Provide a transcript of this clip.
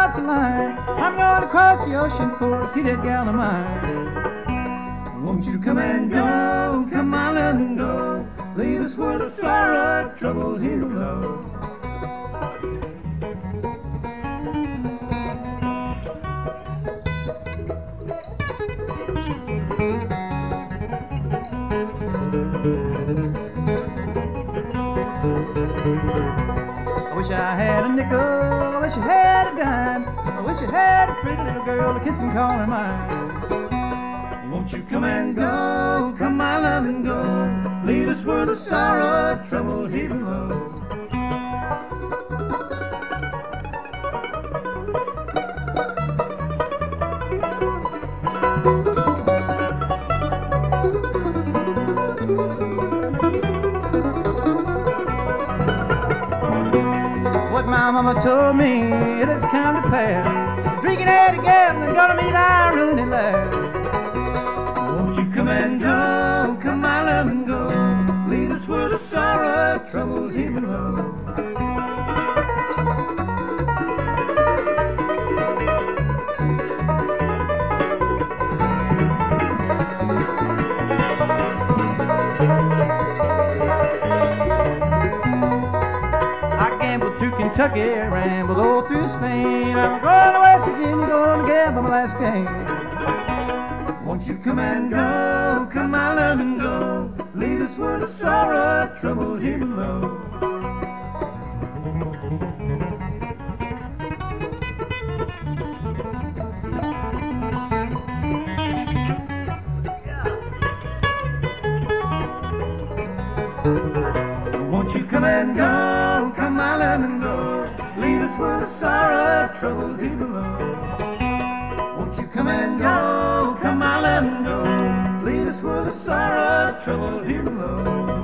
cross the line. I'm going across the ocean for to see that gal of mine. Won't you come and go, come on and go, leave this world of sorrow, troubles here below. I wish I had a nickel, I wish I had a dime, I wish I had a pretty little girl to kiss and call her mine. Won't you come and go, come my love and go, leave this world of sorrow, troubles here below. What my mama told me, it has come to pass. Drinking at a gambling, gonna meet iron at last. Won't you come and go, come my love and go, leave this world of sorrow, troubles here below. To Kentucky, rambled all through Spain. I'm going to West Virginia, going to gamble my last game. Won't you come and go, come my love and go, leave this world of sorrow, troubles here below. Won't you come and go, come my love and go, leave this world of sorrow, troubles here below. Won't you come and go, come my love and go, leave this world of sorrow, troubles here below.